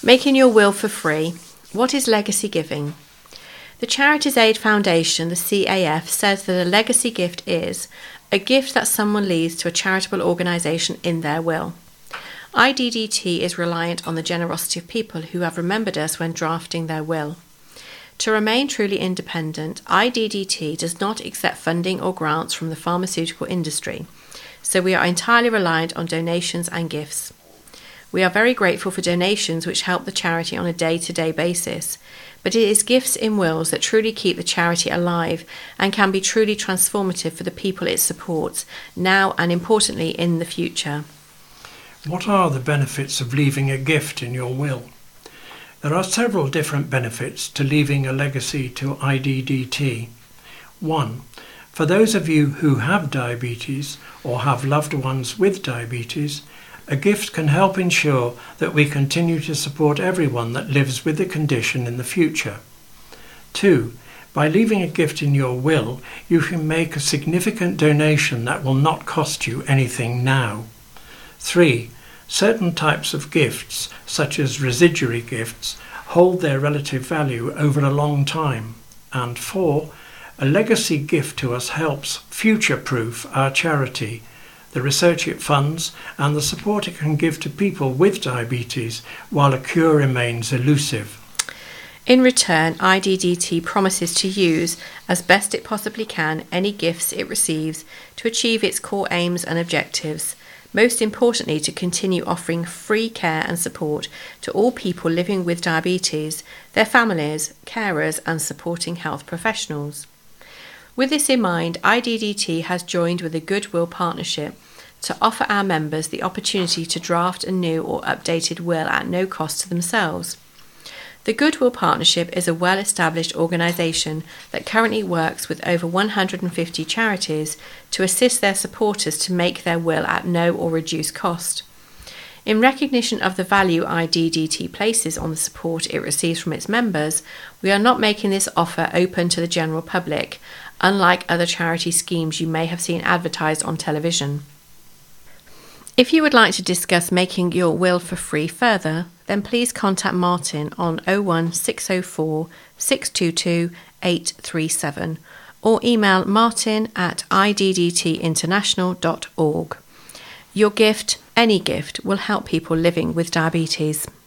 Making your will for free. What is legacy giving? The Charities Aid Foundation, the CAF, says that a legacy gift is a gift that someone leaves to a charitable organisation in their will. IDDT is reliant on the generosity of people who have remembered us when drafting their will. To remain truly independent, IDDT does not accept funding or grants from the pharmaceutical industry, so we are entirely reliant on donations and gifts. We are very grateful for donations which help the charity on a day-to-day basis, but it is gifts in wills that truly keep the charity alive and can be truly transformative for the people it supports, now and importantly in the future. What are the benefits of leaving a gift in your will? There are several different benefits to leaving a legacy to IDDT. 1. For those of you who have diabetes or have loved ones with diabetes, a gift can help ensure that we continue to support everyone that lives with the condition in the future. 2. By leaving a gift in your will, you can make a significant donation that will not cost you anything now. 3. Certain types of gifts, such as residuary gifts, hold their relative value over a long time. And 4. A legacy gift to us helps future-proof our charity, the research it funds, and the support it can give to people with diabetes while a cure remains elusive. In return, IDDT promises to use, as best it possibly can, any gifts it receives to achieve its core aims and objectives, most importantly to continue offering free care and support to all people living with diabetes, their families, carers and supporting health professionals. With this in mind, IDDT has joined with a Goodwill Partnership to offer our members the opportunity to draft a new or updated will at no cost to themselves. The Goodwill Partnership is a well-established organisation that currently works with over 150 charities to assist their supporters to make their will at no or reduced cost. In recognition of the value IDDT places on the support it receives from its members, we are not making this offer open to the general public, unlike other charity schemes you may have seen advertised on television. If you would like to discuss making your will for free further, then please contact Martin on 01604 622 837 or email martin@iddtinternational.org. Your gift, any gift, will help people living with diabetes.